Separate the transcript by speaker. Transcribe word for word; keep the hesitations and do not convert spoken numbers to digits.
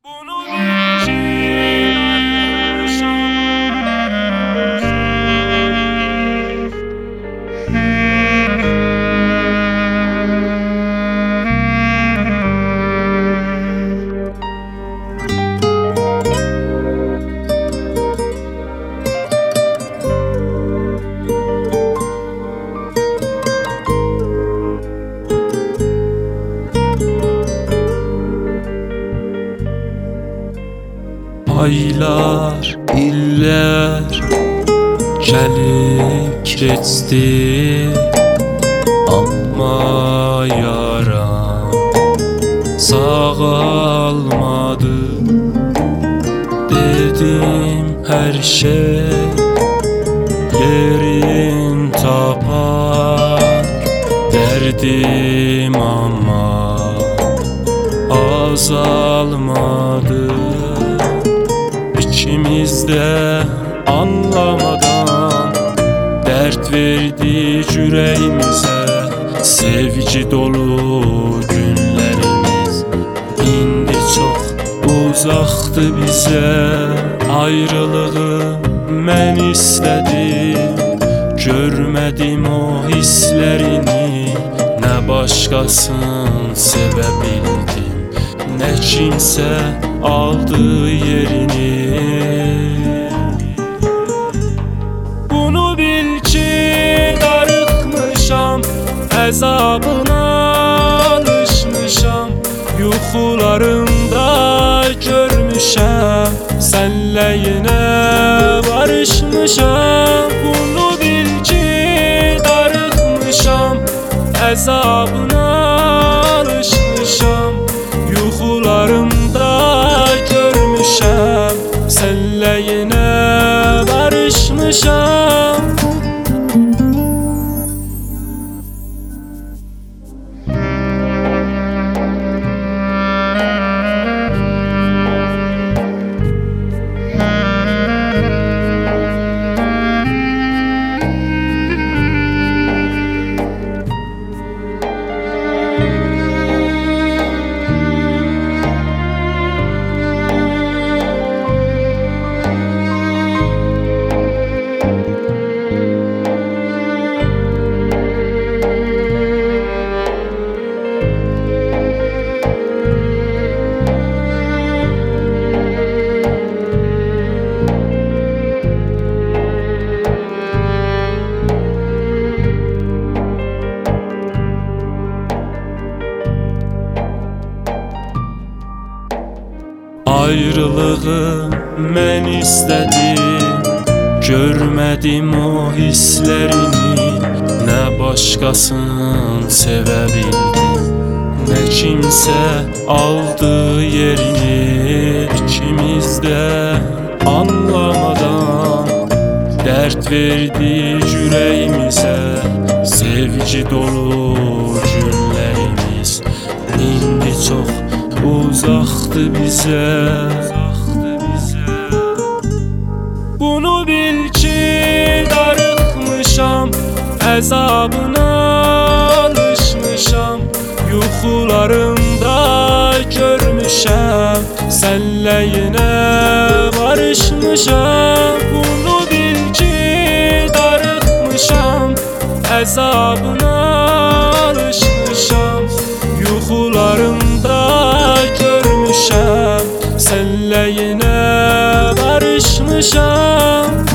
Speaker 1: Bunu
Speaker 2: aylar, illər gəlib keçdi, amma yaram sağalmadı. Dedim hər şey yerin tapar, dərdim amma azalmadı. İkimizde anlamadan dert verdi yüreğimize. Sevgi dolu günlerimiz indi çok uzaktı bize. Ayrılığı mən istedim, görmedim o hislerini. Ne başkasını sevebildim, ne kimse aldı yerini.
Speaker 1: Bunu bil ki darıxmışam, əzabına alışmışam. Yuxularımda görmüşəm, sənlə yenə barışmışam. Bunu bil ki darıxmışam, əzabına alışmışam. Yuxularımda görmüşəm, sənlə yenə barışmışam.
Speaker 2: Ayrılığı mən istedim, görmedim o hislerini. Ne başkasını sevebildim, ne kimse aldı yerini. İkimizde anlamadan dert verdi yüreğimize. Sevgi dolu günlerimiz indi çok uzaktı bize.
Speaker 1: Bunu bil ki darıxmışam, əzabına alışmışam. Yuxularımda görmüşəm, sənlə yenə barışmışam. Bunu bil ki darıxmışam, əzabına alışmışam. Yuxularımda görmüşəm, sənlə yenə barışmışam.